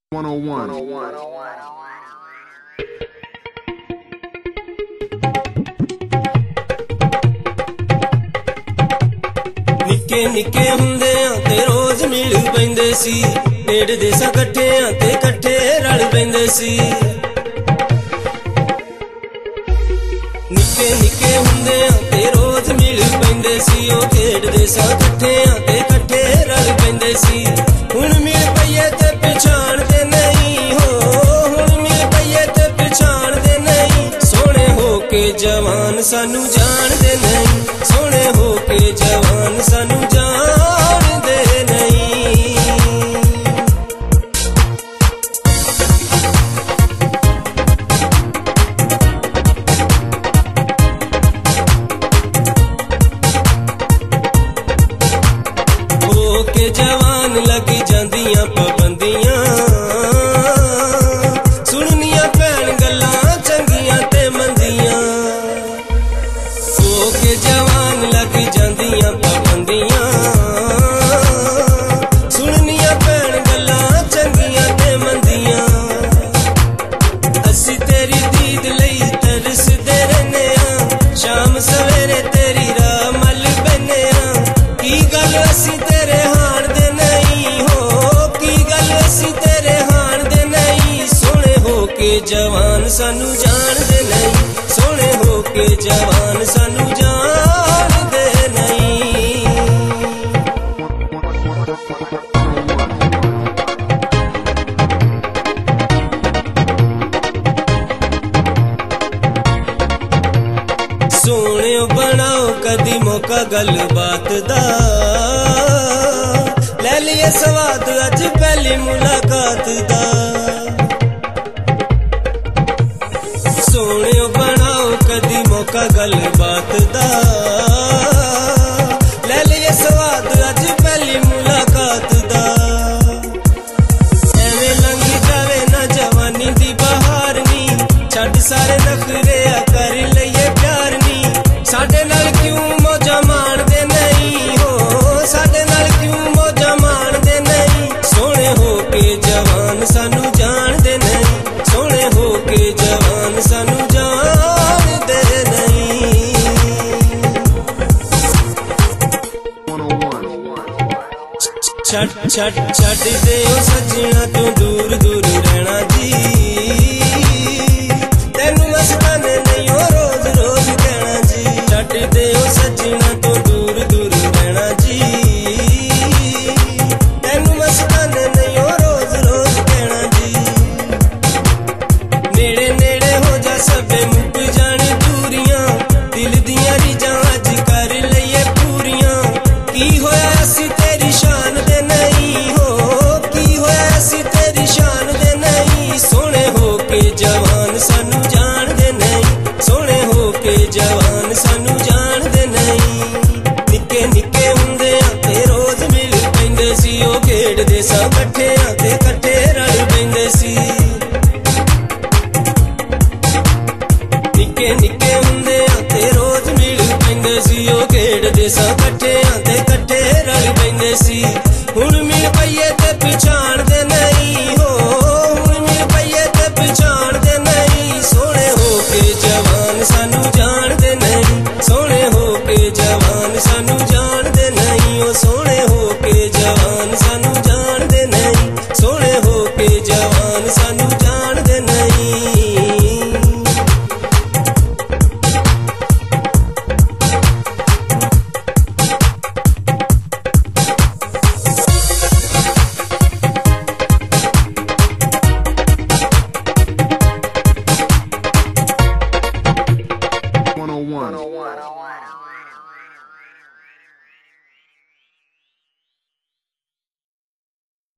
101. निक्के निक्के हुंदियां ते रोज मिल पैंदे सी, ढेड देसां कट्ठियां ते कट्ठे रल पैंदे सी। निक्के निक्के हुंदियां ते रोज मिल पैंदे सी, ओ ढेड देसां कट्ठियां ते कट्ठे रल पैंदे सी। हुण मिल पईए ते पछाणदे नहीं हो, हुण मिल पईए ते पछाणदे नहीं। सोहणे हो के जवान सानू जाणदे नहीं, सोहणे हो के जवान सानू जाणदे नहीं। हो के जवान लग जांदियां पाबंदियां, सुननियां पैण गल्लां चंगियां ते मंदियां। हो के जवान लग जांदियां पाबंदियां, सुननियां पैण गल्लां चंगियां ते मंदियां। असी तेरी दीद लई तरसदे रहने आ, शाम सवेरे तेरी राह मल बने आ। की गल असी तेरे हाण दे नहीं हो, की गल असी तेरे हाण दे नहीं। सोहणे हो के जवान सानू जाणदे नहीं, सोहणे हो के जवान सानू जाणदे नहीं। सोहणियो बनाओ कदी मौका गलबात दा, ले लिये स्वाद अज पहली मुलाकात दा। सोहणियो बनाओ कदी मौका गलबात दा, ले लिये स्वाद अज पहली मुलाकात दा। एवें लंघ जावे ना जवानी दी बहार नी, छड्ड सारे नखरे कर लईए प्यार नी। साडे नाल क्यों मौजा माणदे नहीं हो, साडे नाल क्यों मौजा माणदे नहीं। सोहणे हो के जवान सानू जाणदे नहीं, सोहणे हो के जवान सानू जाणदे नहीं। 101. छड़ छड़ छड़ दे